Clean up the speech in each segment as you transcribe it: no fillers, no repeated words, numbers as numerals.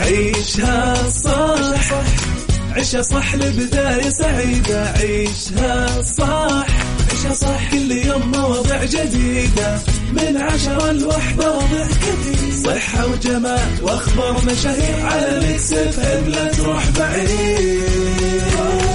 عيشها صح، عيشها صح لبداية سعيدة. عيشها صح، عيشها صح، كل يوم مواضيع جديدة من 10 ل1 وضع كثير، صحة وجمال واخبار مشاهير على ميكس اف ام، لا تروح بعيد.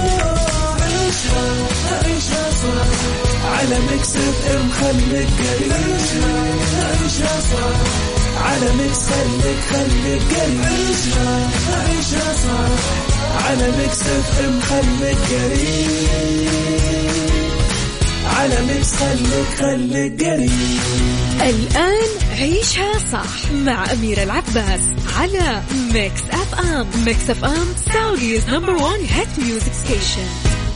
عيشها صح على ميكس اف ام، خليك قريب. عيشها صح على ميكس، خليك قريب. عيشها صح على ميكس اف ام، خليك قريب. على ميكس خليك قريب. الآن عيشها صح مع أميرة العباس على ميكس اف ام. ميكس اف ام سعوديز نمبر 1 هيت ميوزك ستيشن.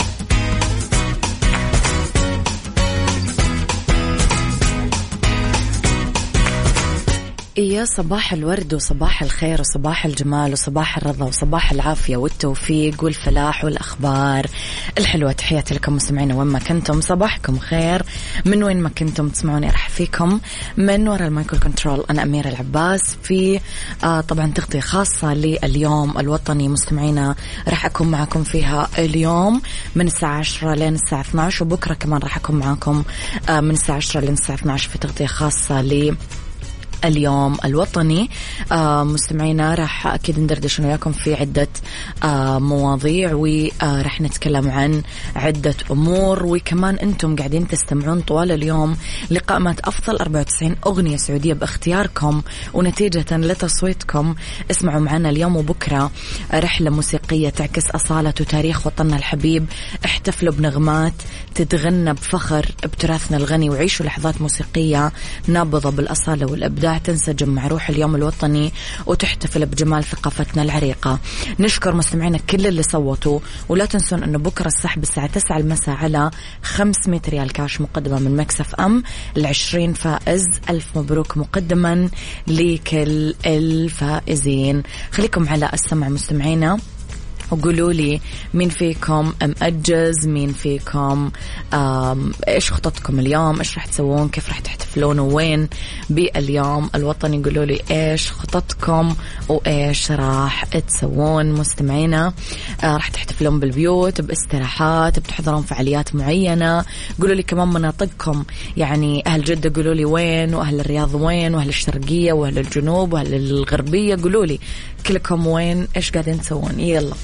يا صباح الورد وصباح الخير وصباح الجمال وصباح الرضا وصباح العافية والتوفيق والفلاح والأخبار الحلوة. تحياتي لكم مستمعين وين ما كنتم، صباحكم خير من وين ما كنتم تسمعوني. أرحب فيكم من وراء المايكرو كنترول، أنا أميرة العباس في طبعا تغطية خاصة لليوم الوطني. مستمعينا راح أكون معكم فيها اليوم من الساعة 10 لين الساعة 12، وبكرة كمان راح أكون معكم من الساعة 10 لين الساعة 12 في تغطية خاصة اليوم الوطني. مستمعينا راح أكيد ندردش وياكم في عدة مواضيع، وراح نتكلم عن عدة أمور، وكمان أنتم قاعدين تستمعون طوال اليوم لقائمة أفضل 94 أغنية سعودية باختياركم ونتيجة لتصويتكم. اسمعوا معنا اليوم وبكرة رحلة موسيقية تعكس أصالة وتاريخ وطننا الحبيب. احتفلوا بنغمات تتغنى بفخر بتراثنا الغني، وعيشوا لحظات موسيقية نابضة بالأصالة والإبداع تنسجم مع روح اليوم الوطني وتحتفل بجمال ثقافتنا العريقة. نشكر مستمعينا كل اللي صوتوا، ولا تنسون أنه بكرة السحب الساعة 9 المساء على 500 ريال كاش مقدمة من ميكس اف ام ل20 فائز. ألف مبروك مقدما لكل الفائزين. خليكم على السمع مستمعينا وقولوا لي مين فيكم مأجز، مين فيكم إيش خططكم اليوم، إيش رح تسوون، كيف رح تحتفلون، وين باليوم الوطني. قولوا لي إيش خططكم وإيش راح تسوون. مستمعينا رح تحتفلون بالبيوت، باستراحات، بتحضرون فعاليات معينة. قولوا لي كمان مناطقكم، يعني أهل جدة قولوا لي وين، وأهل الرياض وين، وأهل الشرقية وأهل الجنوب وأهل الغربية. قولوا لي كلكم وين، إيش قاعدين تسوون. يلا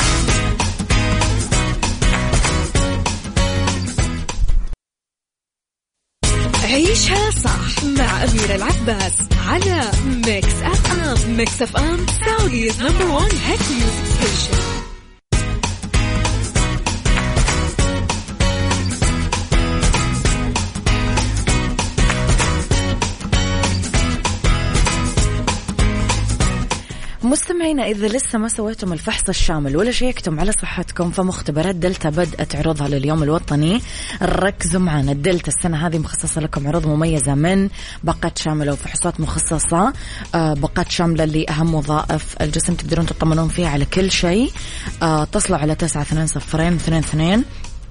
عيشها صح مع أميرة العباس على ميكس اف ام. ميكس اف ام سعوديز نمبر 1 هيت ميوزك ستيشن. مستمعينا إذا لسه ما سويتم الفحص الشامل ولا شيكتم على صحتكم، فمختبرات دلتا بدأت عروضها لليوم الوطني. ركزوا معنا، الدلتا السنة هذه مخصصة لكم عروض مميزة من باقات شاملة وفحوصات مخصصة، باقات شاملة لأهم وظائف الجسم تقدرون تطمنون فيها على كل شيء. اتصلوا على 920222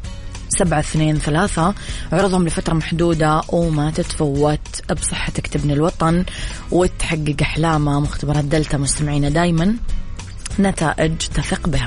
723. عرضهم لفترة محدودة وما تتفوت. بصحتك تبني الوطن وتحقق أحلامه. مختبرات دلتا مستمعين دايما نتائج تثق بها.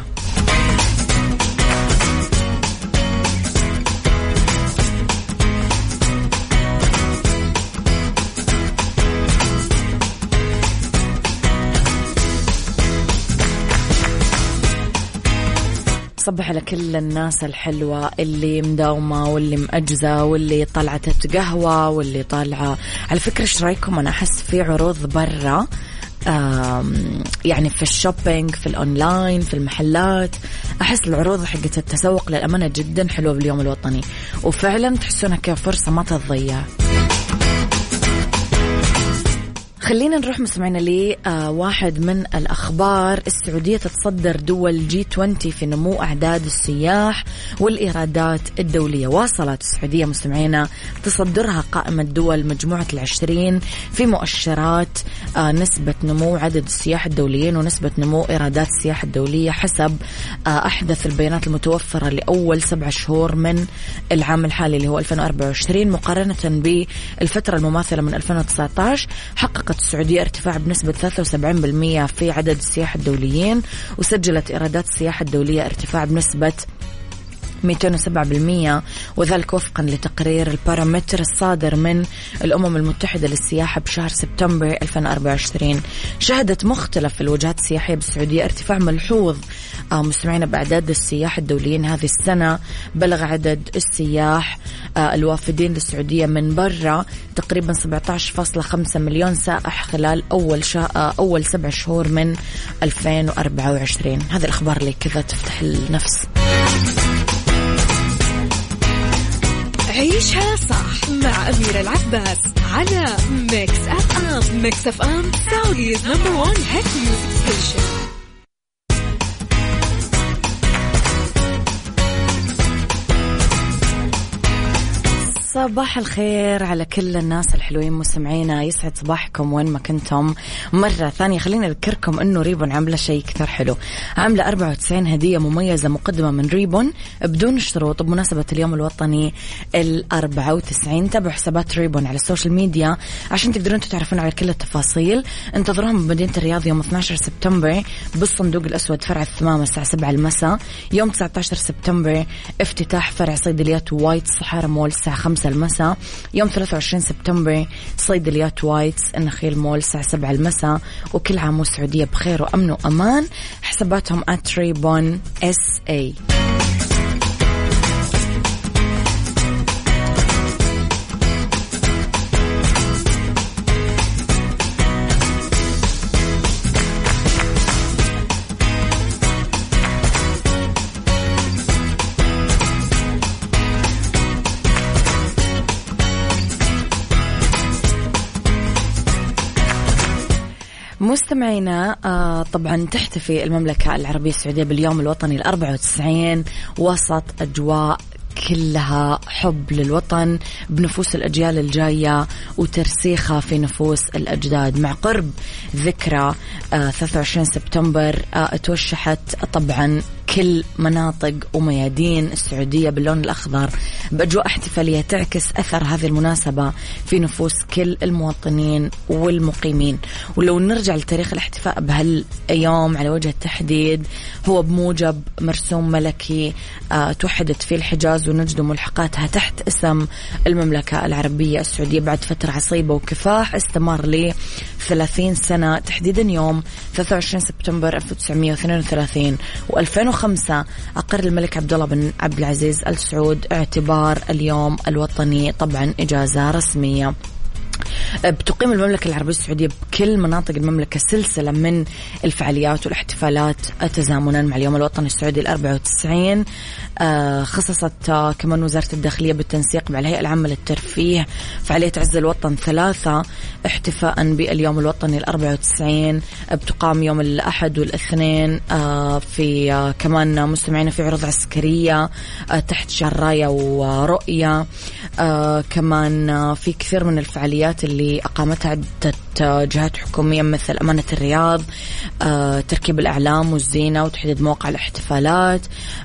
صبح على كل الناس الحلوة اللي مداومة واللي مأجزة واللي طلعت تقهوى واللي طالعة. على فكرة ايش رايكم، أنا أحس في عروض برا يعني في الشوبينج، في الأونلاين، في المحلات. أحس العروض حقت التسوق للأمانة جدا حلوة باليوم الوطني، وفعلا تحسونها كفرصة ما تضيع. خلينا نروح مستمعينا لي واحد من الأخبار. السعودية تتصدر دول G20 في نمو أعداد السياح والإيرادات الدولية. واصلت السعودية مستمعينا تصدرها قائمة دول مجموعة 20 في مؤشرات نسبة نمو عدد السياح الدوليين ونسبة نمو إيرادات السياحة الدولية حسب أحدث البيانات المتوفرة لأول 7 شهور من العام الحالي اللي هو 2024 مقارنة بالفترة المماثلة من 2019. حققت حققت السعودية ارتفاع بنسبة 73% في عدد السياح الدوليين، وسجلت إيرادات السياحة الدولية ارتفاع بنسبة 207%، وذلك وفقا لتقرير البارامتر الصادر من الأمم المتحدة للسياحة بشهر سبتمبر 2024. شهدت مختلف الوجهات السياحية بالسعودية ارتفاع ملحوظ مستمعين بأعداد السياح الدوليين هذه السنة. بلغ عدد السياح الوافدين للسعودية من برا تقريبا 17.5 مليون سائح خلال أول 7 شهور من 2024. هذه الأخبار اللي كذا تفتح النفس. عيشها صح مع أميرة العباس على ميكس أف أم. ميكس أف أم سعوديز نمبر 1 هيت ميوزك ستيشن. صباح الخير على كل الناس الحلوين مستمعينا، يسعد صباحكم وين ما كنتم. مرة ثانية خلينا نذكركم انه ريبون عاملة شيء كثير حلو، عاملة 94 هدية مميزة مقدمة من ريبون بدون شروط بمناسبة اليوم الوطني 94. تابعوا حسابات ريبون على السوشيال ميديا عشان تقدرون تعرفون على كل التفاصيل. انتظروهم بمدينة الرياض يوم 12 سبتمبر بالصندوق الأسود فرع الثمامة الساعة 7 المساء. يوم 19 سبتمبر افتتاح فرع صيدليات وايت صحارى مول الساعة 5 المساء. يوم 23 سبتمبر صيدليات وايتس النخيل مول الساعة 7 المساء. وكل عام والسعودية بخير وأمن وأمان. حساباتهم @ribon.sa. مستمعينا طبعا تحتفي المملكة العربية السعودية باليوم الوطني 94 وسط أجواء كلها حب للوطن بنفوس الأجيال الجاية وترسيخها في نفوس الأجداد. مع قرب ذكرى 23 سبتمبر توشحت طبعا كل مناطق وميادين السعودية باللون الأخضر بأجواء احتفالية تعكس أثر هذه المناسبة في نفوس كل المواطنين والمقيمين. ولو نرجع لتاريخ الاحتفاء بهاليوم على وجه التحديد، هو بموجب مرسوم ملكي توحدت فيه الحجاز ونجد ملحقاتها تحت اسم المملكة العربية السعودية بعد فترة عصيبة وكفاح استمر ل 30 سنة، تحديدا يوم 23 سبتمبر 1932 و2005 أقر الملك عبد الله بن عبد العزيز آل سعود اعتبار اليوم الوطني طبعا إجازة رسمية. بتقيم المملكة العربية السعودية بكل مناطق المملكة سلسلة من الفعاليات والاحتفالات تزامنا مع اليوم الوطني السعودي 94. خصصت كمان وزارة الداخلية بالتنسيق مع الهيئة العامة للترفيه فعالية عز الوطن 3 احتفاء باليوم الوطني 94. بتقام يوم الأحد والاثنين في كمان مستمعين في عروض عسكرية تحت شعار راية ورؤية. كمان في كثير من الفعاليات اللي أقامتها عدة جهات حكومية مثل أمانة الرياض، تركيب الأعلام والزينة وتحديد مواقع الاحتفالات.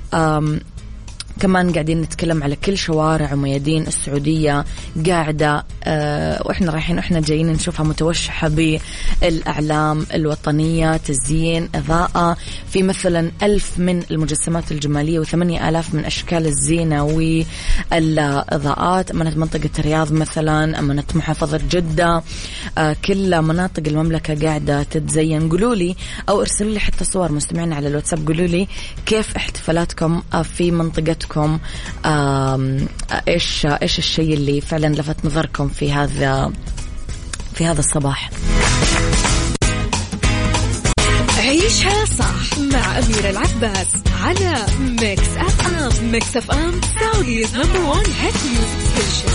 كمان قاعدين نتكلم على كل شوارع وميادين السعودية قاعدة وإحنا رايحين وإحنا جايين نشوفها متوشحة بالأعلام الوطنية، تزيين، إضاءة، في مثلا 1000 من المجسمات الجمالية و8000 من أشكال الزينة والإضاءات. أمانة منطقة الرياض مثلا، أمانة محافظة جدة، كل مناطق المملكة قاعدة تتزين. قولوا لي أو ارسلوا لي حتى صور مستمعين على الواتساب، قولوا لي كيف احتفالاتكم في منطقتكم، إيش الشيء اللي فعلا لفت نظركم في هذا الصباح. عيشها صح مع أميرة العباس على ميكس أف أم. ميكس أف أم سعوديز نمبر 1 هيت ميوزك ستيشن.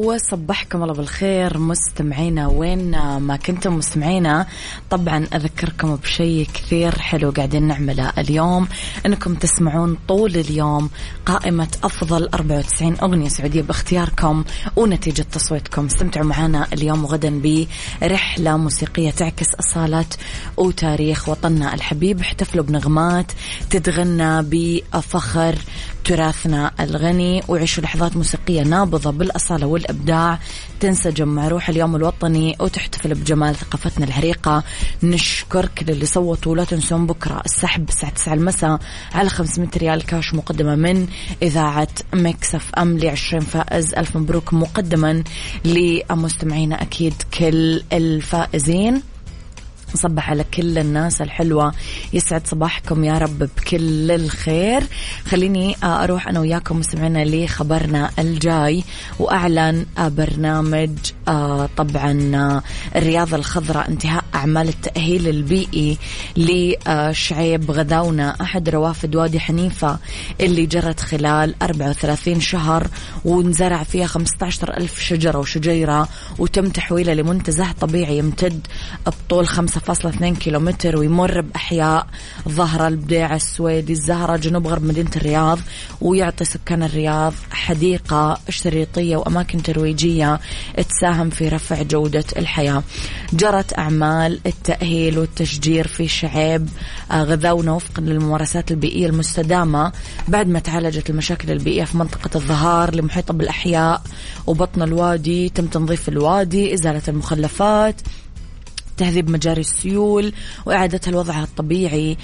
وصبحكم الله بالخير مستمعينا وين ما كنتم مستمعينا. طبعا أذكركم بشيء كثير حلو قاعدين نعمله اليوم، أنكم تسمعون طول اليوم قائمة أفضل 94 أغنية سعودية باختياركم ونتيجة تصويتكم. استمتعوا معنا اليوم وغدا برحلة موسيقية تعكس أصالة وتاريخ وطننا الحبيب. احتفلوا بنغمات تتغنى بفخر تراثنا الغني، وعيشوا لحظات موسيقية نابضة بالأصالة والإبداع تنسجم مع روح اليوم الوطني وتحتفل بجمال ثقافتنا العريقة. نشكر كل اللي صوتوا، ولا تنسون بكرة السحب الساعة 9 المساء على 500 ريال كاش مقدمة من إذاعة ميكس اف ام ل20 فائز. ألف مبروك مقدما لمستمعينا أكيد كل الفائزين. نصبح على كل الناس الحلوة، يسعد صباحكم يا رب بكل الخير. خليني أروح أنا وياكم مستمعينا لخبرنا الجاي. وأعلن برنامج طبعا الرياضة الخضراء انتهاء أعمال التأهيل البيئي لشعيب غذاونة أحد روافد وادي حنيفة اللي جرت خلال 34 شهر ونزرع فيها 15,000 شجرة وشجيرة، وتم تحويلها لمنتزه طبيعي يمتد بطول 5.2 كيلومتر ويمر بأحياء ظهر البديع السويدي الزهرة جنوب غرب مدينة الرياض، ويعطي سكان الرياض حديقة شريطية وأماكن ترويجية تساهم في رفع جودة الحياة. جرت أعمال التأهيل والتشجير في شعيب غذاونة وفقا للممارسات البيئية المستدامة بعد ما تعالجت المشاكل البيئية في منطقة الظهار اللي محيطة بالأحياء وبطن الوادي. تم تنظيف الوادي، إزالة المخلفات، تهذيب مجاري السيول وإعادتها لوضعها الطبيعي.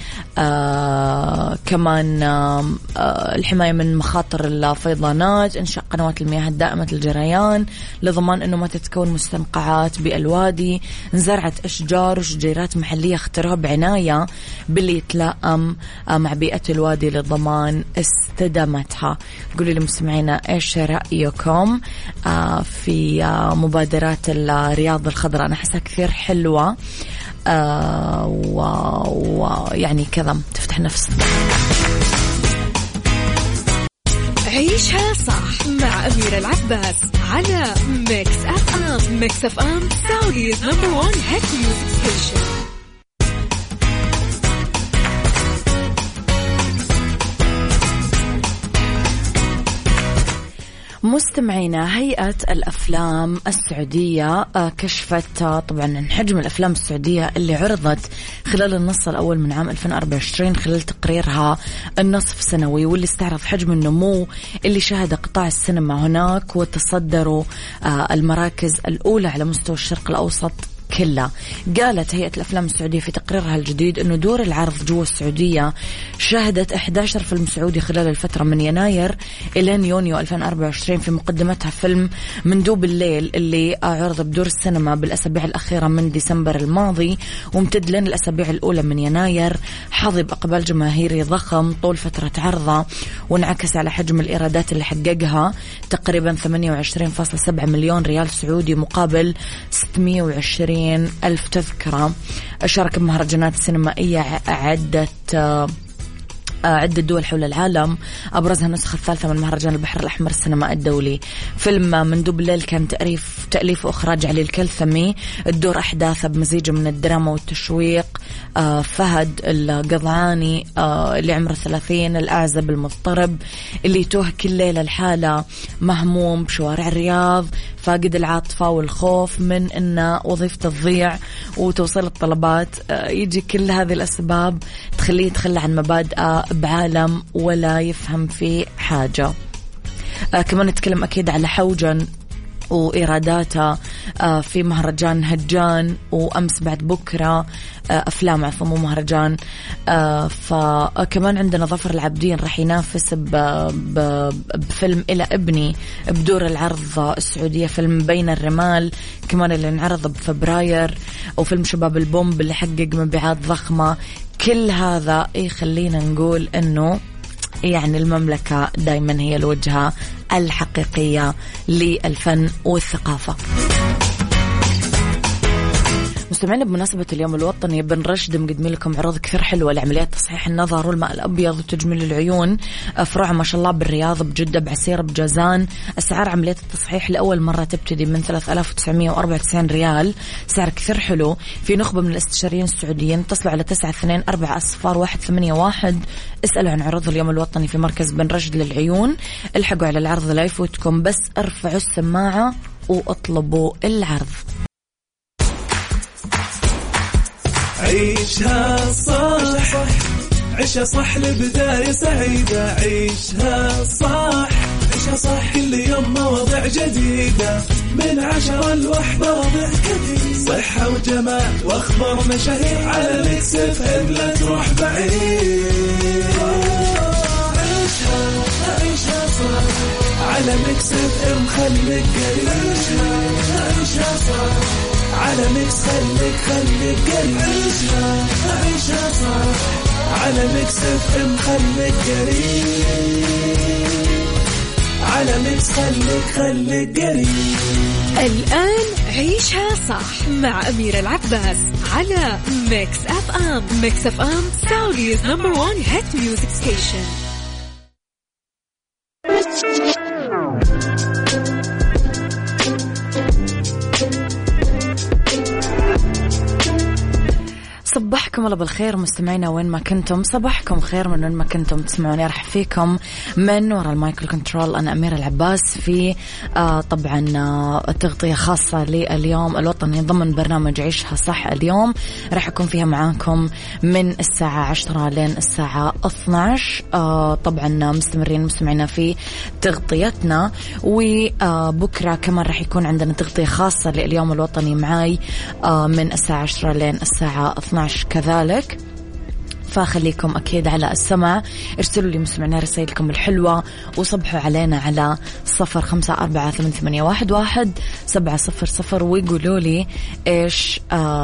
كمان الحماية من مخاطر الفيضانات، إنشاء قنوات المياه الدائمة الجريان لضمان أنه ما تتكون مستنقعات بالوادي. انزرعت أشجار وشجيرات محلية اختاروها بعناية باللي يتلائم مع بيئة الوادي لضمان استدامتها. قولوا لي مستمعينا إيش رأيكم في مبادرات الرياضة الخضراء؟ أنا أحسها كثير حلوة ويعني كذا تفتح نفس. عيشها صح مع أميرة العباس على ميكس اف ام. ميكس اف ام سعوديز نمبر 1 هيت ميوزك ستيشن. مستمعينا، هيئة الأفلام السعودية كشفت طبعا عن حجم الأفلام السعودية اللي عرضت خلال النص الأول من عام 2024 خلال تقريرها النصف سنوي، واللي استعرض حجم النمو اللي شهد قطاع السينما هناك وتصدروا المراكز الأولى على مستوى الشرق الأوسط كلها. قالت هيئة الأفلام السعودية في تقريرها الجديد أنه دور العرض جوا السعودية شهدت 11 فيلم سعودي خلال الفترة من يناير إلى يونيو 2024. في مقدمتها فيلم مندوب الليل اللي عرض بدور السينما بالأسابيع الأخيرة من ديسمبر الماضي وامتد لين الأسابيع الأولى من يناير، حظي بإقبال جماهيري ضخم طول فترة عرضه، وانعكس على حجم الإيرادات اللي حققها تقريبا 28.7 مليون ريال سعودي مقابل 620 ألف تذكرة. شارك بمهرجانات سينمائية عدة دول حول العالم، أبرزها النسخة الثالثة من مهرجان البحر الأحمر السينما الدولي. فيلم مندوب الليل كان تأليف وإخراج علي الكلثمي، الدور أحداثه بمزيج من الدراما والتشويق. فهد القضعاني اللي عمره 30 الأعزب المضطرب اللي يتوه كل ليلة الحالة، مهموم بشوارع الرياض، فاقد العاطفة والخوف من أن وظيفته تضيع وتوصل الطلبات. يجي كل هذه الأسباب تخليه يتخلى عن مبادئه بعالم ولا يفهم فيه حاجة. كمان نتكلم أكيد على حوجن وإيراداته في مهرجان هجان وأمس بعد بكرة أفلام عفوا مو مهرجان. فكمان عندنا ظفر العابدين راح ينافس بفيلم إلى ابني بدور العرض السعودية. فيلم بين الرمال كمان اللي انعرض بفبراير، وفيلم شباب البومب اللي حقق مبيعات ضخمة. كل هذا يخلينا نقول أنه يعني المملكة دايما هي الوجهة الحقيقية للفن والثقافة. مستمعين بمناسبة اليوم الوطني بنرشد مقدمين لكم عروض كثير حلوة لعمليات تصحيح النظر والماء الأبيض وتجميل العيون. فروع ما شاء الله بالرياض، بجدة، بعسير، بجازان. أسعار عمليات التصحيح لأول مرة تبتدي من 3994 ريال، سعر كثير حلو. في نخبة من الاستشاريين السعوديين، اتصلوا على 92400181. اسألوا عن عروض اليوم الوطني في مركز بن رشد للعيون. الحقوا على العرض لا يفوتكم، بس ارفعوا السماعة واطلبوا العرض. عيشها صح، عيشها صح لبداية سعيدة. عيشها صح، عيشها صح، كل يوم مواضيع جديدة من 10 ل1 مواضيع كثير، صحة وجمال واخبار مشاهير على ميكس اف ام، لا تروح بعيد. عيشها صح على ميكس اف ام، خليك قريب. عيشها صح على ميكس، خليك قريب. عيشها صح على ميكس اف ام، خليك قريب. على ميكس، خليك قريب. الآن عيشها صح مع أميرة العباس على ميكس اف ام. ميكس اف ام سعوديز نمبر 1 هيت ميوزك ستيشن. صبحكم الله بالخير مستمعينا وين ما كنتم، صباحكم خير من وين ما كنتم تسمعوني. راح فيكم من وراء المايكرو كنترول أنا أميرة العباس في طبعا تغطية خاصة لليوم الوطني ضمن برنامج عيشها صح. اليوم راح أكون فيها معاكم من الساعة 10 لين الساعة 12. طبعا مستمرين مستمعينا في تغطيتنا، وبكرة كمان راح يكون عندنا تغطية خاصة لليوم الوطني معاي من الساعة 10 لين الساعة 12 كذلك. فخليكم أكيد على السمع، ارسلوا لي مستمعينا رسائلكم الحلوة وصبحوا علينا على 0548811700 ويقولوا لي إيش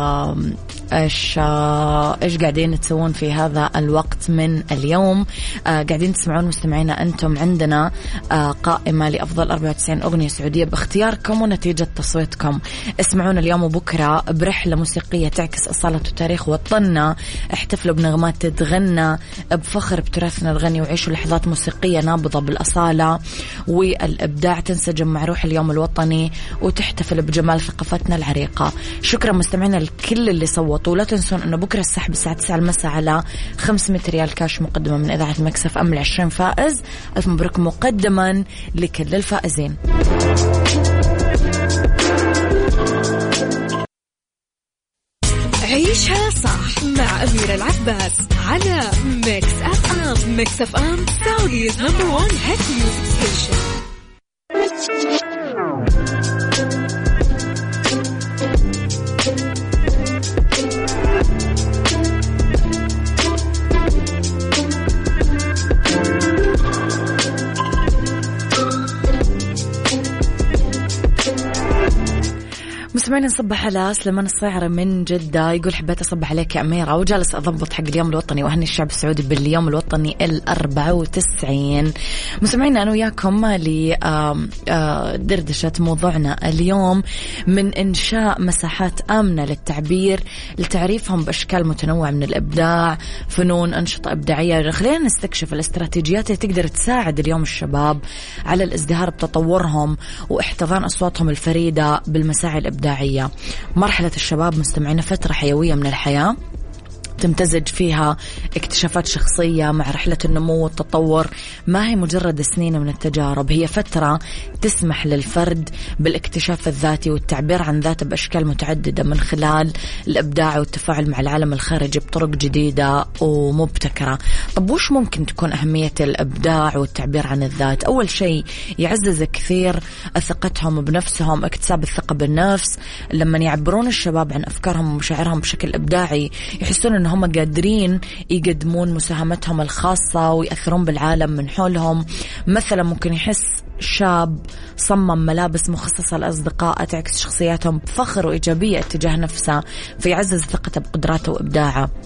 قاعدين تسوون في هذا الوقت من اليوم. قاعدين تسمعون مستمعينا أنتم عندنا قائمة لأفضل 94 أغنية سعودية باختياركم ونتيجة تصويتكم. اسمعونا اليوم وبكرة برحلة موسيقية تعكس أصالة وتاريخ وطننا. احتفلوا بنغمات تتغنى بفخر بتراثنا الغني، وعيشوا لحظات موسيقية نابضة بالأصالة والإبداع، تنسجم مع روح اليوم الوطني وتحتفل بجمال ثقافتنا العريقة. شكرا مستمعينا لكل اللي صوتوا. لا تنسون أنه بكرة السحب الساعة 9 المساء على 500 ريال كاش مقدمة من إذاعة ميكس اف ام ل20 فائز. ألف مبروك مقدما لكل الفائزين. عيشها صح مع أميرة العباس على ميكس اف ام. ميكس اف ام سعوديز نمبر 1 هيت ميوزك ستيشن. مستمعين نصبح على سليمان الصيعري من جدة، يقول حبيت أصبح عليك يا أميرة، وجالس أضبط حق اليوم الوطني وأهني الشعب السعودي باليوم الوطني 94. مستمعين أنا وياكم لدردشة موضوعنا اليوم من إنشاء مساحات آمنة للتعبير لتعريفهم بأشكال متنوعة من الإبداع، فنون، أنشطة إبداعية. خلينا نستكشف الاستراتيجيات اللي تقدر تساعد اليوم الشباب على الازدهار بتطورهم واحتضان أصواتهم الفريدة بالمساعي الإبداعية. مرحلة الشباب مستمعين فترة حيوية من الحياة تمتزج فيها اكتشافات شخصية مع رحلة النمو والتطور. ما هي مجرد سنين من التجارب، هي فترة تسمح للفرد بالاكتشاف الذاتي والتعبير عن ذاته بأشكال متعددة من خلال الإبداع والتفاعل مع العالم الخارجي بطرق جديدة ومبتكرة. طب وش ممكن تكون أهمية الإبداع والتعبير عن الذات؟ أول شيء يعزز كثير ثقتهم بنفسهم، اكتساب الثقة بالنفس. لما يعبرون الشباب عن أفكارهم ومشاعرهم بشكل إبداعي يحسون أنهم قادرين يقدمون مساهمتهم الخاصة ويأثرون بالعالم من حولهم. مثلا ممكن يحس شاب صمم ملابس مخصصة لأصدقائه تعكس شخصياتهم بفخر وإيجابية اتجاه نفسه، فيعزز ثقته بقدراته وإبداعه.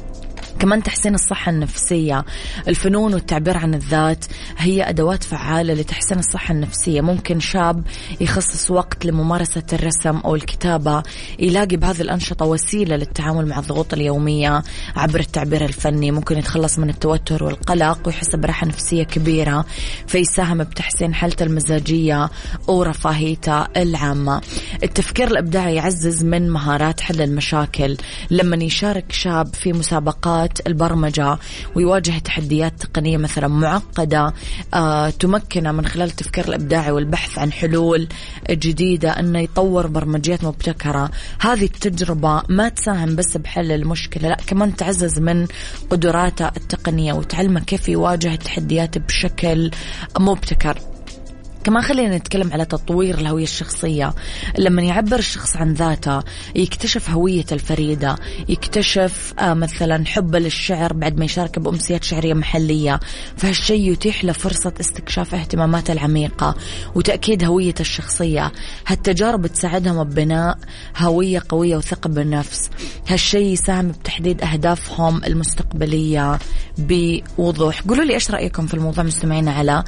كمان تحسين الصحة النفسية. الفنون والتعبير عن الذات هي أدوات فعالة لتحسين الصحة النفسية. ممكن شاب يخصص وقت لممارسة الرسم أو الكتابة، يلاقي بهذه الأنشطة وسيلة للتعامل مع الضغوط اليومية عبر التعبير الفني. ممكن يتخلص من التوتر والقلق ويحس براحة نفسية كبيرة، فيساهم بتحسين حالته المزاجية ورفاهيته العامة. التفكير الإبداعي يعزز من مهارات حل المشاكل. لما يشارك شاب في مسابقات البرمجة ويواجه تحديات تقنية مثلا معقدة، تمكنه من خلال التفكير الإبداعي والبحث عن حلول جديدة أنه يطور برمجيات مبتكرة. هذه التجربة ما تساهم بس بحل المشكلة، لا كمان تعزز من قدراته التقنية وتعلمه كيف يواجه التحديات بشكل مبتكر. كمان خلينا نتكلم على تطوير الهوية الشخصية. لما يعبر الشخص عن ذاته يكتشف هويته الفريدة، يكتشف مثلا حبه للشعر بعد ما يشارك بأمسيات شعرية محلية، فهالشيء يتيح له فرصة استكشاف اهتماماته العميقة وتأكيد هويته الشخصية. هالتجارب تساعدهم ببناء هوية قوية وثقة بالنفس. هالشيء يساهم بتحديد أهدافهم المستقبلية بوضوح. قولوا لي إيش رأيكم في الموضوع مستمعين على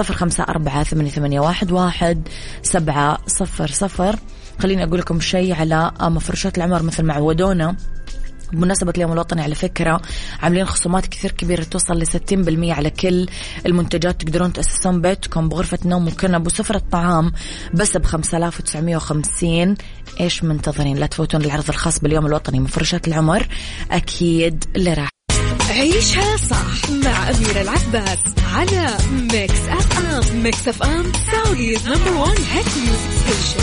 0548811700. خليني أقول لكم شيء على مفروشات العمر مثل ما عودونا بمناسبة اليوم الوطني. على فكرة عاملين خصومات كثير كبيرة توصل ل 60% على كل المنتجات. تقدرون تأسسون بيتكم بغرفة نوم وكنب وسفرة طعام بس ب5950. إيش منتظرين؟ لا تفوتون العرض الخاص باليوم الوطني مفروشات العمر، أكيد اللي راح. عيشها صح مع أميرة العباس على ميكس أف أم. ميكس أف أم سعوديز نمبر 1 هيت ميوزك ستيشن.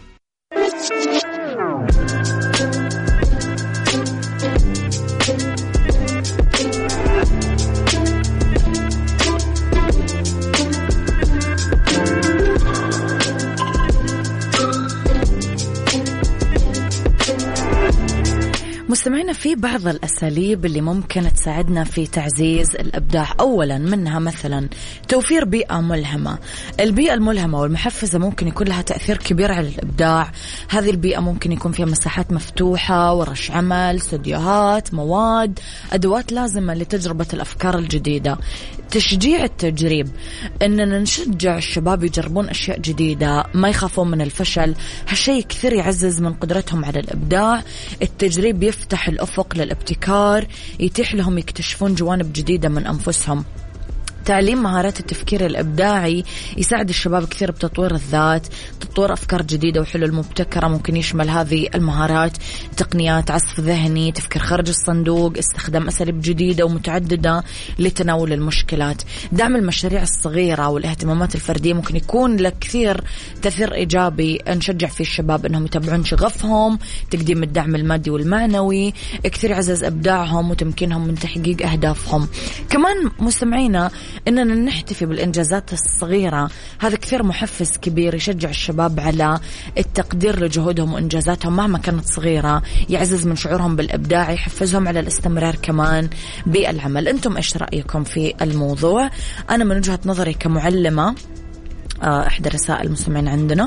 مستمعينا، في بعض الأساليب اللي ممكن تساعدنا في تعزيز الإبداع. أولا منها مثلا توفير بيئة ملهمة. البيئة الملهمة والمحفزة ممكن يكون لها تأثير كبير على الإبداع. هذه البيئة ممكن يكون فيها مساحات مفتوحة، ورش عمل، استوديوهات، مواد، أدوات لازمة لتجربة الأفكار الجديدة. تشجيع التجريب، إننا نشجع الشباب يجربون أشياء جديدة، ما يخافون من الفشل. هالشيء كثير يعزز من قدرتهم على الإبداع. التجريب يفتح الأفق للابتكار، يتيح لهم يكتشفون جوانب جديدة من أنفسهم. تعليم مهارات التفكير الإبداعي يساعد الشباب كثير بتطوير الذات، تطوير أفكار جديدة وحلول مبتكرة. ممكن يشمل هذه المهارات تقنيات عصف ذهني، تفكير خارج الصندوق، استخدام أساليب جديدة ومتعددة لتناول المشكلات. دعم المشاريع الصغيرة والاهتمامات الفردية ممكن يكون لك كثير تأثير إيجابي. نشجع في الشباب أنهم يتابعون شغفهم، تقديم الدعم المادي والمعنوي كثير يعزز إبداعهم وتمكينهم من تحقيق أهدافهم. كمان مستمعينا إننا نحتفي بالإنجازات الصغيرة، هذا كثير محفز كبير، يشجع الشباب على التقدير لجهودهم وإنجازاتهم مهما كانت صغيرة، يعزز من شعورهم بالإبداع، يحفزهم على الاستمرار كمان بالعمل. أنتم إيش رأيكم في الموضوع؟ أنا من وجهة نظري كمعلمة، إحدى رسائل المستمعين عندنا،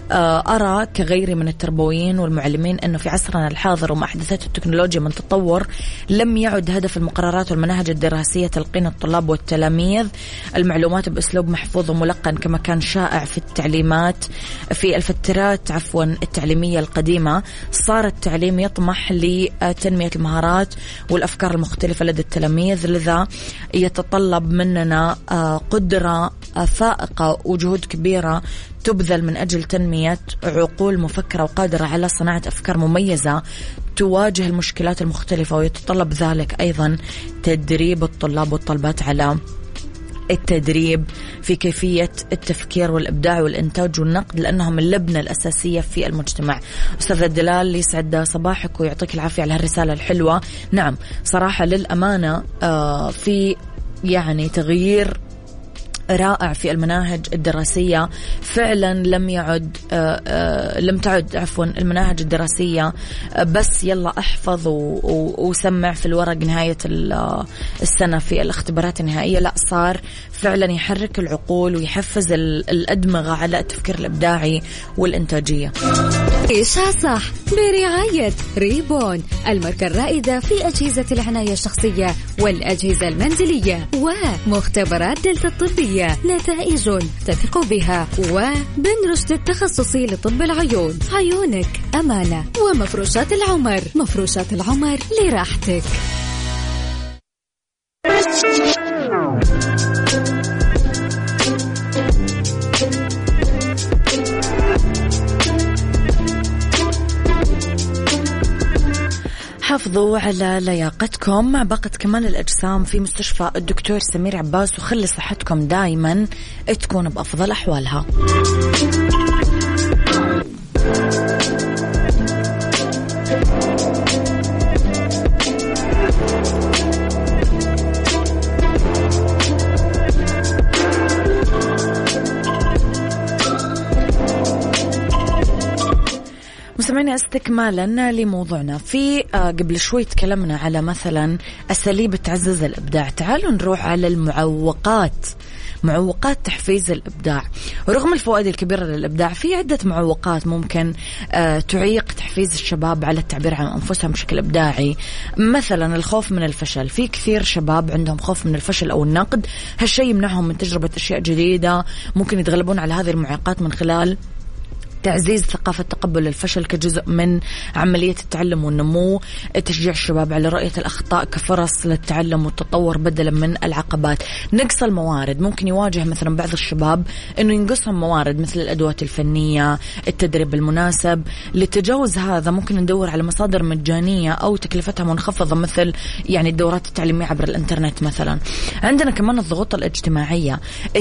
أرى كغيري من التربويين والمعلمين أنه في عصرنا الحاضر ومع أحداثات التكنولوجيا من تطور، لم يعد هدف المقررات والمناهج الدراسية تلقين الطلاب والتلاميذ المعلومات بأسلوب محفوظ وملقن كما كان شائع في التعليمات في الفترات التعليمية القديمة. صار التعليم يطمح لتنمية المهارات والأفكار المختلفة لدى التلاميذ، لذا يتطلب مننا قدرة فائقة وجهود كبيرة تبذل من أجل تنمية عقول مفكرة وقادرة على صناعة أفكار مميزة تواجه المشكلات المختلفة. ويتطلب ذلك أيضا تدريب الطلاب والطلبات على التدريب في كيفية التفكير والإبداع والإنتاج والنقد، لأنهم اللبنة الأساسية في المجتمع. أستاذ دلال، يسعد صباحك ويعطيك العافية على هالرسالة الحلوة. نعم صراحة للأمانة في يعني تغيير رائع في المناهج الدراسية. فعلا لم تعد المناهج الدراسية بس يلا احفظ وسمع في الورق نهاية السنة في الاختبارات النهائية، لا صار فعلا يحرك العقول ويحفز الأدمغة على التفكير الإبداعي والإنتاجية. عيشها صح برعاية ريبون، الماركة الرائدة في أجهزة العناية الشخصية والأجهزة المنزلية، ومختبرات دلتا الطبية، نتائج تثق بها، وبن رشد التخصصي لطب العيون، عيونك أمانة، ومفروشات العمر، مفروشات العمر لراحتك. حافظوا على لياقتكم مع باقة كمال الأجسام في مستشفى الدكتور سمير عباس، وخلي صحتكم دايما تكون بأفضل أحوالها. مستمعينا، استكمالا لموضوعنا في قبل شوي تكلمنا على مثلا أساليب تعزز الإبداع. تعالوا نروح على المعوقات، معوقات تحفيز الإبداع. ورغم الفوائد الكبيرة للإبداع، في عدة معوقات ممكن تعيق تحفيز الشباب على التعبير عن أنفسهم بشكل إبداعي. مثلا الخوف من الفشل، في كثير شباب عندهم خوف من الفشل أو النقد، هالشيء يمنعهم من تجربة أشياء جديدة. ممكن يتغلبون على هذه المعوقات من خلال تعزيز ثقافة تقبل الفشل كجزء من عملية التعلم والنمو، تشجيع الشباب على رؤية الأخطاء كفرص للتعلم والتطور بدلا من العقبات. نقص الموارد، ممكن يواجه مثلا بعض الشباب أنه ينقصهم موارد مثل الأدوات الفنية، التدريب المناسب. لتجاوز هذا ممكن ندور على مصادر مجانية أو تكلفتها منخفضة، مثل يعني الدورات التعليمية عبر الإنترنت مثلا. عندنا كمان الضغوط الاجتماعية،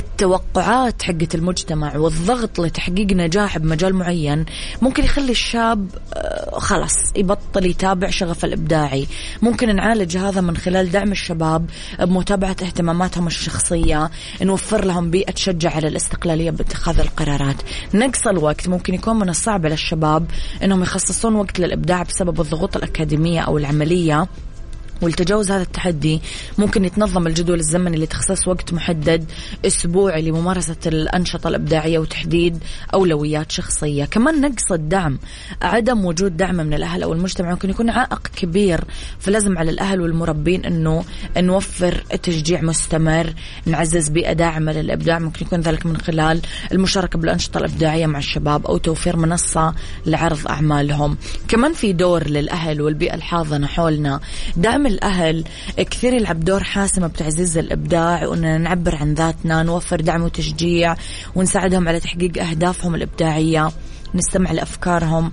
التوقعات حقة المجتمع والضغط لتحقيق نجاح بمجال معين ممكن يخلي الشاب خلاص يبطل يتابع شغف الإبداعي. ممكن نعالج هذا من خلال دعم الشباب بمتابعة اهتماماتهم الشخصية، نوفر لهم بيئة تشجع على الاستقلالية باتخاذ القرارات. نقص الوقت، ممكن يكون من الصعب على الشباب أنهم يخصصون وقت للإبداع بسبب الضغوط الأكاديمية أو العملية. والتجاوز هذا التحدي ممكن يتنظم الجدول الزمني لتخصيص وقت محدد أسبوعي لممارسة الأنشطة الإبداعية وتحديد أولويات شخصية. كمان نقص الدعم، عدم وجود دعم من الأهل أو المجتمع ممكن يكون عائق كبير، فلازم على الأهل والمربين أنه نوفر تشجيع مستمر، نعزز بيئة داعمة للإبداع. ممكن يكون ذلك من خلال المشاركة بالأنشطة الإبداعية مع الشباب أو توفير منصة لعرض أعمالهم. كمان في دور للأهل والبيئة الحاضنة حولنا. دعم الأهل كثير يلعب دور حاسم بتعزيز الإبداع، وأننا نعبر عن ذاتنا، نوفر دعم وتشجيع ونساعدهم على تحقيق أهدافهم الإبداعية، نستمع لأفكارهم،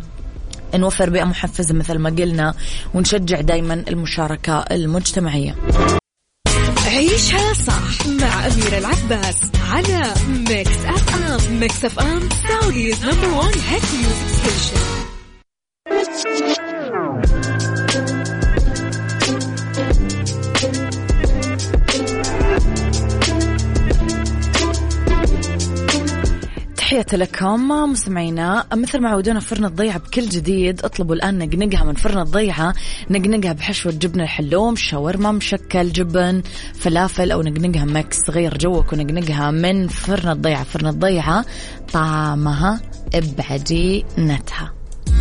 نوفر بيئة محفزة مثل ما قلنا، ونشجع دايما المشاركة المجتمعية. عيشها صح مع أميرة العباس على ميكس أف أم. ميكس أف أم سعوديز نمبر 1 هيت ميوزك ستيشن. تحياتي لكم مستمعينا. مثل ما عودونا فرن الضيعة بكل جديد، اطلبوا الآن نقنقها من فرن الضيعة. نقنقها بحشوة جبن الحلوم، شاورما، مشكل، جبن، فلافل، أو نقنقها ميكس. غير جوك ونقنقها من فرن الضيعة. فرن الضيعة طعمها بعجينتها.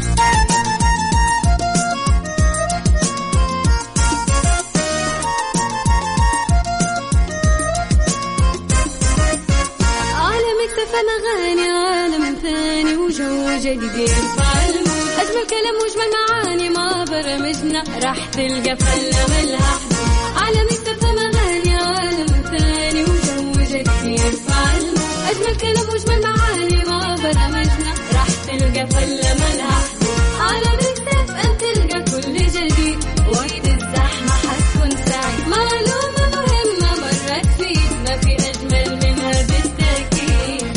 أغاني عالم ثاني وجو جديد، أجمل كلام وجمل معاني ما برمجنا راح تلقى فلة ملها على مكتب أغاني عالم ثاني وجو جديد. أجمل كلام وجمل معاني ما برمجنا راح تلقى فلة ملها على مكتب أن تلقى كل جديد. وقت الزحمة حتكون سعيد، معلومة مهمة مرت فيك ما في أجمل منها بالتأكيد.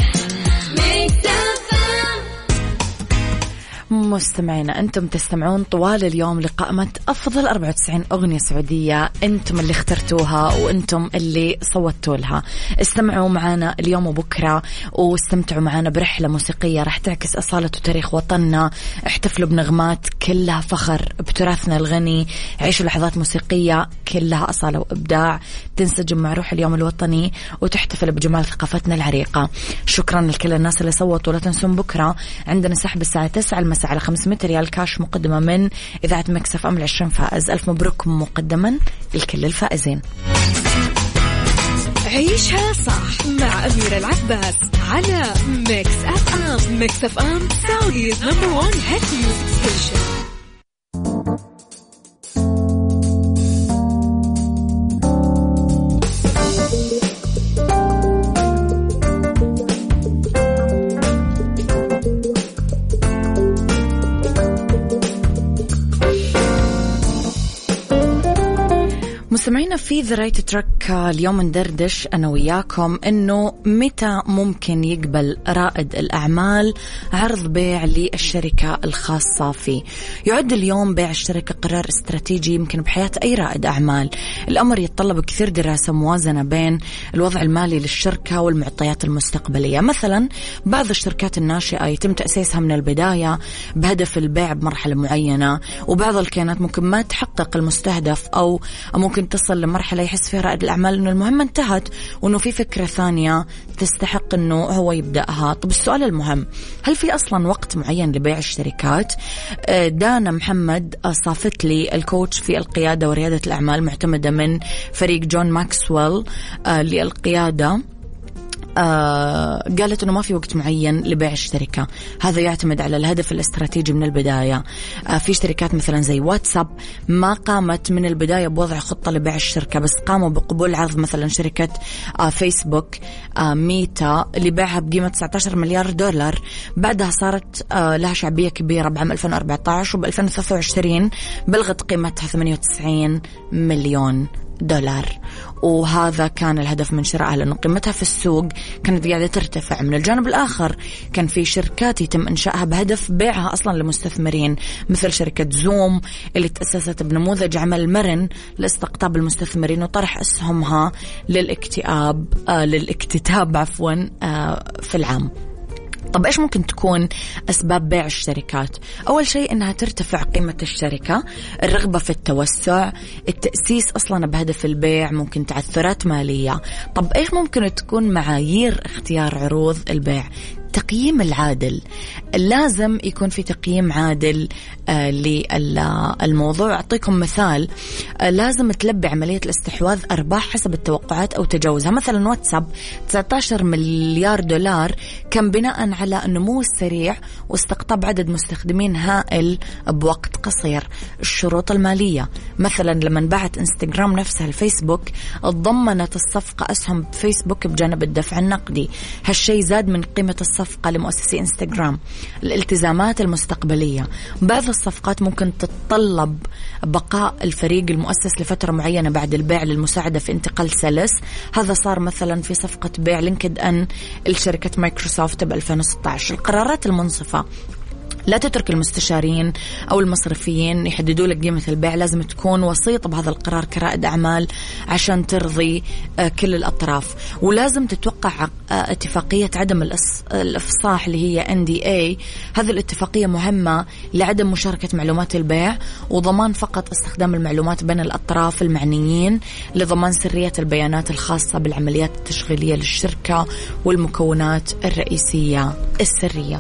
مستمعينا، أنتم تستمعون طوال اليوم لقائمة أفضل 94 أغنية سعودية، أنتم اللي اخترتوها وأنتم اللي صوتوا لها. استمعوا معنا اليوم وبكرة واستمتعوا معنا برحلة موسيقية راح تعكس أصالة وتاريخ وطننا. احتفلوا بنغمات كلها فخر بتراثنا الغني، عيشوا لحظات موسيقية كلها أصالة وإبداع تنسجم مع روح اليوم الوطني وتحتفل بجمال ثقافتنا العريقة. شكرا لكل الناس اللي صوتوا. لا تنسون بكرة عندنا سحب الساعة 9 المساء الفائزة على 500 ريال كاش مقدمة من إذاعة ميكس اف ام ل20 فائز. ألف مبروك مقدما لكل الفائزين. عيشها صح مع أميرة العباس على ميكس اف ام. ميكس اف ام سعوديز نمبر 1 هيت ميوزك ستيشن. مستمعينا في ذا رايت تراك اليوم ندردش أنا وياكم إنه متى ممكن يقبل رائد الأعمال عرض بيع للشركة الخاصة فيه. يعد اليوم بيع الشركة قرار استراتيجي يمكن بحياة أي رائد أعمال. الأمر يتطلب كثير دراسة موازنة بين الوضع المالي للشركة والمعطيات المستقبلية. مثلا بعض الشركات الناشئة يتم تأسيسها من البداية بهدف البيع بمرحلة معينة، وبعض الكيانات ممكن ما تحقق المستهدف أو ممكن تصل لمرحلة يحس فيها رائد الأعمال إنه المهمة انتهت وإنه في فكرة ثانية تستحق إنه هو يبدأها. طب السؤال المهم، هل في أصلا وقت معين لبيع الشركات؟ دانا محمد صافت لي الكوتش في القيادة وريادة الأعمال معتمدة من فريق جون ماكسويل للقيادة، قالت أنه ما في وقت معين لبيع الشركة، هذا يعتمد على الهدف الاستراتيجي من البداية. في شركات مثلا زي واتساب ما قامت من البداية بوضع خطة لبيع الشركة، بس قاموا بقبول عرض مثلا شركة فيسبوك ميتا اللي باعها بقيمة 19 مليار دولار. بعدها صارت لها شعبية كبيرة بعام 2014، وب 2023 بلغت قيمتها 98 مليون دولار، وهذا كان الهدف من شرائها لأنه قيمتها في السوق كانت قاعدة ترتفع. من الجانب الآخر كان في شركات يتم إنشائها بهدف بيعها أصلا لمستثمرين، مثل شركة زوم اللي تأسست بنموذج عمل مرن لاستقطاب المستثمرين وطرح أسهمها للاكتتاب في العام. طب إيش ممكن تكون أسباب بيع الشركات؟ أول شيء إنها ترتفع قيمة الشركة، الرغبة في التوسع، التأسيس أصلا بهدف البيع، ممكن تعثرات مالية. طب إيش ممكن تكون معايير اختيار عروض البيع؟ التقييم العادل، لازم يكون في تقييم عادل للموضوع. أعطيكم مثال، لازم تلبي عملية الاستحواذ أرباح حسب التوقعات أو تجاوزها. مثلا واتساب 19 مليار دولار كان بناء على النمو السريع واستقطاب عدد مستخدمين هائل بوقت قصير. الشروط المالية، مثلا لما باعت انستغرام نفسها الفيسبوك ضمنت الصفقة أسهم فيسبوك بجانب الدفع النقدي، هالشيء زاد من قيمة الصفقة لمؤسسي انستغرام. الالتزامات المستقبلية، بعض الصفقات ممكن تتطلب بقاء الفريق المؤسس لفترة معينة بعد البيع للمساعدة في انتقال سلس. هذا صار مثلا في صفقة بيع لينكد ان لشركة مايكروسوفت ب 2016. القرارات المنصفة، لا تترك المستشارين أو المصرفيين يحددوا لك قيمة البيع، لازم تكون وسيط بهذا القرار كرائد أعمال عشان ترضي كل الأطراف. ولازم تتوقع اتفاقية عدم الإفصاح اللي هي NDA. هذه الاتفاقية مهمة لعدم مشاركة معلومات البيع وضمان فقط استخدام المعلومات بين الأطراف المعنيين لضمان سرية البيانات الخاصة بالعمليات التشغيلية للشركة والمكونات الرئيسية السرية.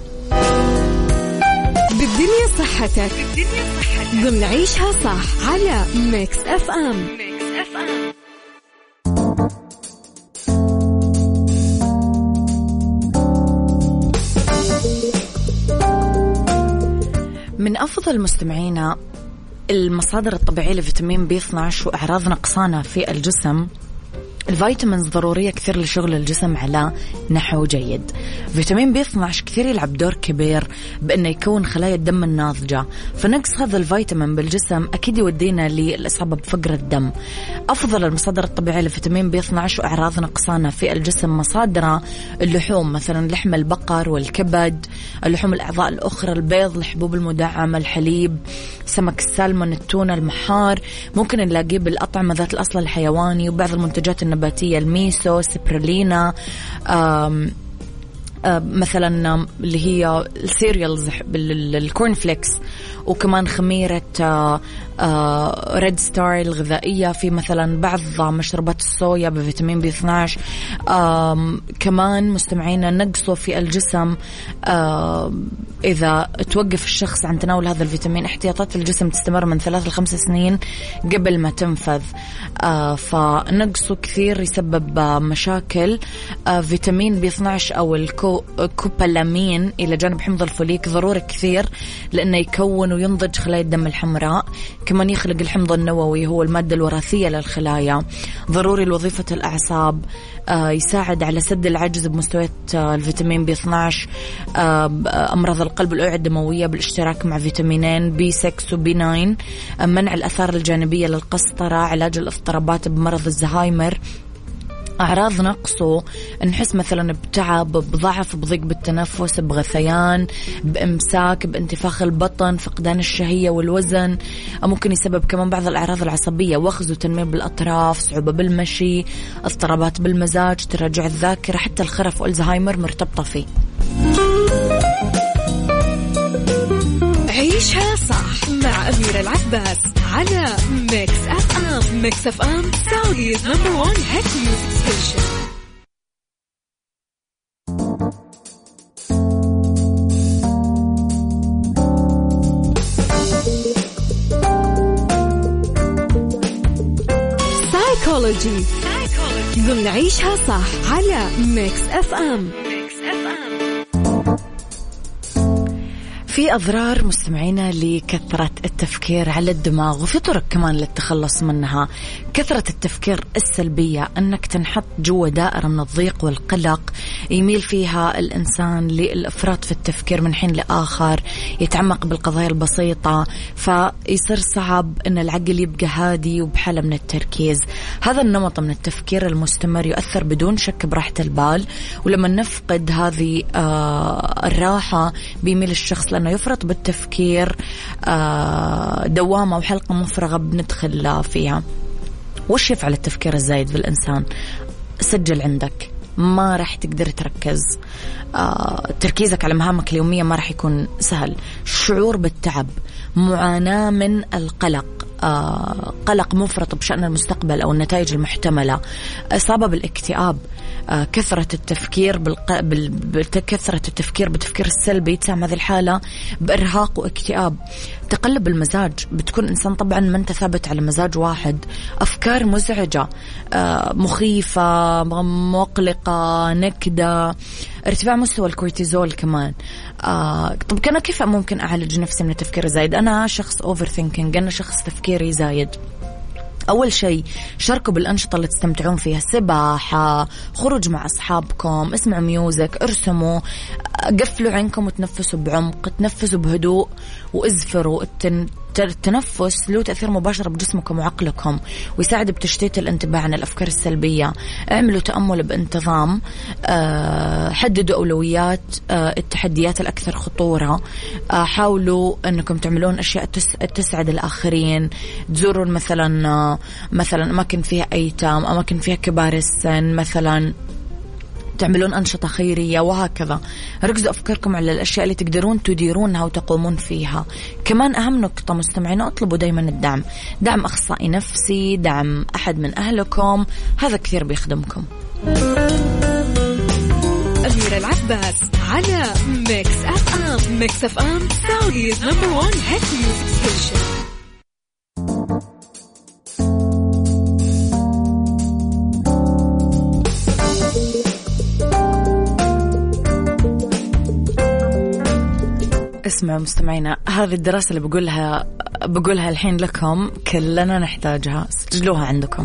بالدنيا صحتك ضمن عيشها صح على ميكس اف ام. من أفضل مستمعينا المصادر الطبيعية لفيتامين B12 وأعراض نقصانه في الجسم. الفيتامينز ضرورية كثير لشغل الجسم على نحو جيد. فيتامين B12 كثير يلعب دور كبير بأنه يكون خلايا الدم الناضجة، فنقص هذا الفيتامين بالجسم أكيد يودينا للإصابة بفقر الدم. أفضل المصادر الطبيعية لفيتامين B12 وأعراض نقصانه في الجسم مصادره اللحوم، مثلا لحم البقر والكبد، اللحوم الأعضاء الأخرى، البيض، الحبوب المدعمة، الحليب، سمك السالمون، التونة، المحار. ممكن نلاقيه بالأطعمة ذات الأصل الحيواني وبعض المنتجات النباتية، الميسو، سبرولينا، مثلا اللي هي السيريالز الكورن فليكس، وكمان خميرة ريد ستار الغذائية، في مثلا بعض مشروبات الصويا بفيتامين بي 12. كمان مستمعينا نقصه في الجسم إذا توقف الشخص عن تناول هذا الفيتامين احتياطات الجسم تستمر من 3 ل5 سنين قبل ما تنفذ. فنقصه كثير يسبب مشاكل. فيتامين بي 12 أو الكوبالامين إلى جانب حمض الفوليك ضروري كثير لأنه يكون وينضج خلايا الدم الحمراء، كمان يخلق الحمض النووي هو المادة الوراثية للخلايا، ضروري لوظيفة الأعصاب، يساعد على سد العجز بمستويات الفيتامين بي 12، أمراض القلب والأوعية الدموية بالاشتراك مع فيتامينين بي 6 وبي 9، منع الآثار الجانبية للقسطرة، علاج الاضطرابات بمرض الزهايمر. أعراض نقصه نحس مثلا بتعب، بضعف، بضيق بالتنفس، بغثيان، بإمساك، بانتفاخ البطن، فقدان الشهية والوزن. ممكن يسبب كمان بعض الأعراض العصبية، وخز وتنميل بالأطراف، صعوبة بالمشي، اضطرابات بالمزاج، تراجع الذاكرة، حتى الخرف والزهايمر مرتبطة فيه. عيشها صح مع أميرة العباس على ميكس أف أم. ميكس أف أم سعوديز نمبر 1 هيت ميوزك ستيشن. سايكولوجي ضمن عيشها صح على ميكس أف أم. في أضرار مستمعينا لكثرة التفكير على الدماغ، وفي طرق كمان للتخلص منها. كثرة التفكير السلبية أنك تنحط جوا دائرة من الضيق والقلق يميل فيها الإنسان للإفراط في التفكير من حين لآخر، يتعمق بالقضايا البسيطة، فيصير صعب أن العقل يبقى هادي وبحالة من التركيز. هذا النمط من التفكير المستمر يؤثر بدون شك براحة البال، ولما نفقد هذه الراحة بيميل الشخص لأنه يفرط بالتفكير، دوامة وحلقة مفرغة بندخل فيها. وش يفعل التفكير الزايد في الإنسان؟ سجل عندك، ما راح تقدر تركز، تركيزك على مهامك اليومية ما راح يكون سهل، شعور بالتعب، معاناة من القلق، قلق مفرط بشأن المستقبل أو النتائج المحتملة، إصابة بالاكتئاب. كثرة التفكير كثرة التفكير بالتفكير السلبي تسمى هذه الحالة بإرهاق واكتئاب. تقلب المزاج، بتكون إنسان طبعا ما أنت ثابت على مزاج واحد، أفكار مزعجة، مخيفة، مقلقة، نكدة، ارتفاع مستوى الكورتيزول كمان. طب كيف ممكن أعالج نفسي من التفكير الزايد؟ أنا شخص أوفر ثينكينج، أنا شخص تفكيري زايد. أول شيء شاركوا بالأنشطة اللي تستمتعون فيها، سباحة، خروج مع أصحابكم، اسمعوا ميوزك، ارسموا، قفلوا عينكم وتنفسوا بعمق، تنفسوا بهدوء وازفروا. التنفس له تأثير مباشر بجسمكم وعقلكم، ويساعد بتشتيت الانتباه عن الأفكار السلبية. اعملوا تأمل بانتظام، حددوا أولويات التحديات الأكثر خطورة، حاولوا أنكم تعملون أشياء تسعد الآخرين، تزورون مثلا أماكن فيها أيتام، أماكن فيها كبار السن، مثلا تعملون أنشطة خيرية، وهكذا. ركزوا أفكاركم على الأشياء اللي تقدرون تديرونها وتقومون فيها. كمان أهم نقطة مستمعين، اطلبوا دايما الدعم، دعم أخصائي نفسي، دعم أحد من أهلكم، هذا كثير بيخدمكم. أميرة العباس على ميكس أف أم. ميكس أف أم سعوديز نمبر 1 هيت ميوزك ستيشن. اسمعوا مستمعينا، هذه الدراسة اللي بقولها الحين لكم كلنا نحتاجها، سجلوها عندكم.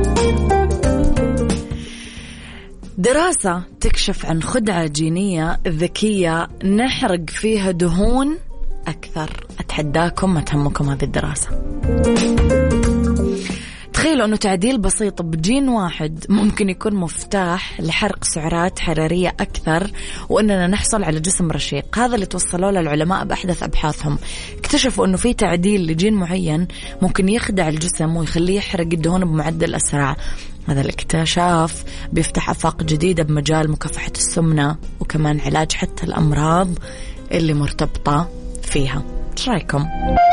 دراسة تكشف عن خدعة جينية ذكية نحرق فيها دهون أكثر. أتحداكم ما تهمكم هذه الدراسة. تخيل تخيلوا أنه تعديل بسيط بجين واحد ممكن يكون مفتاح لحرق سعرات حرارية أكثر وأننا نحصل على جسم رشيق. هذا اللي توصلوا له العلماء بأحدث أبحاثهم. اكتشفوا أنه في تعديل لجين معين ممكن يخدع الجسم ويخليه يحرق الدهون بمعدل أسرع. هذا الاكتشاف بيفتح آفاق جديدة بمجال مكافحة السمنة وكمان علاج حتى الأمراض اللي مرتبطة فيها. ايش رايكم؟